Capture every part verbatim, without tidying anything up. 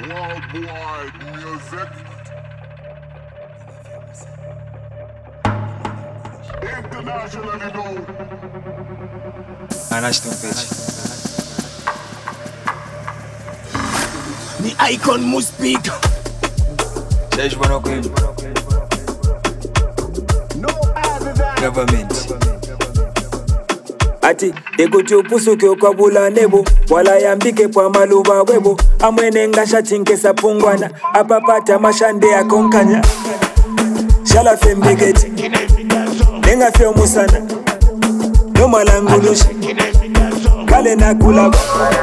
Worldwide music. Internationally known. National page. The icon must speak. Seja bom com government. Ati ekuti upusuke ukwabula nebo wala yambike kwa maluba webo amwene ngashati nkesa pungwana apapata mashande akonkanya shala fembegeti nenga fyo musana no malangulushi kale nakulaba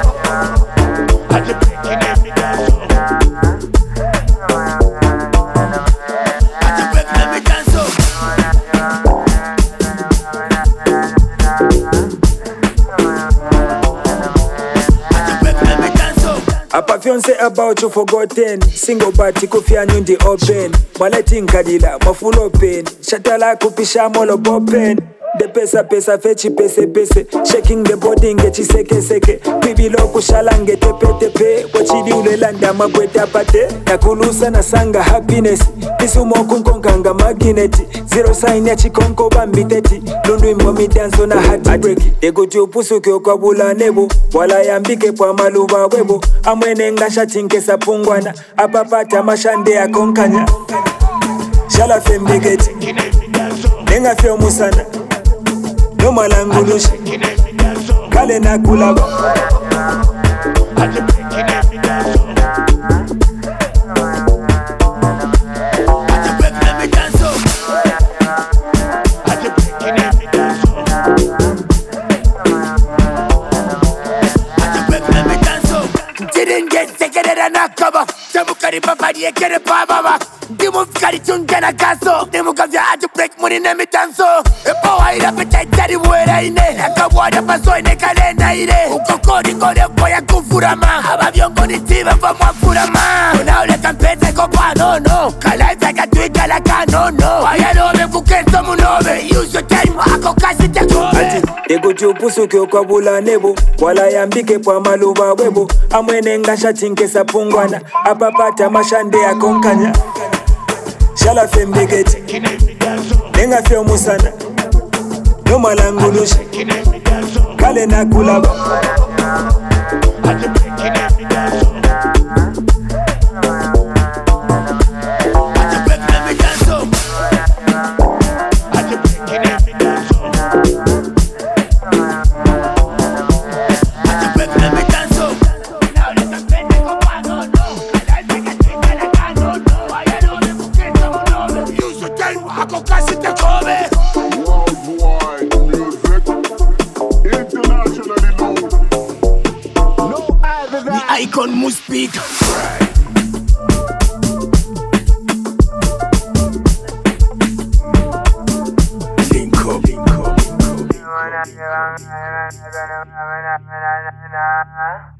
Apa fiance about you forgotten. Single party kufia nyundi open. Maleti nkadila mafulo pen. Shatala kupisha molo bopen. De pesa pesa fechi pese pese. Shaking the body ngechi seke seke. Bibilo kushalange tepe tepe. Wachidi ulelanda mabweta pate. Nakulusa na sanga happiness. Isumo kunkonkanga magineti. Zero sign ya chikonko bambiteti. Lundu imomi danso na hati breaki. Ekuti upusuke ukwabula nebo wala yambike kwa maluba webo amwene ngashati nkesa pungwana apapata mashande akonkanya shala fembegeti nenga fyo musana no malangulushi kale nakulaba Didn't get taken at an cover. Tabukari papa, the kere papa. Dimu fikari chungana kaso. Dimu kavya had to break money na mitanso. E power ila peta itari mwera ine. Eka wada paso ine kalenda ine. Uko kodi kode boya kufurama. Aba viongo ni tiba fa mwafurama. Una ule kampete kopa no no. Kala ifeka tuika la ka no no. Waya nobe kukeso munobe. Use your time ako kasi takobe. Ekuti upusuke ukwabula nebo wala yambike kwa maluba webo amwene ngashati nkesa pungwana apapata mashande akonkanya shala fembegeti nenga fyo musana no malangulushi kale nakulaba Worldwide music. Internationally known. The icon must speak. Link up, link up, link up.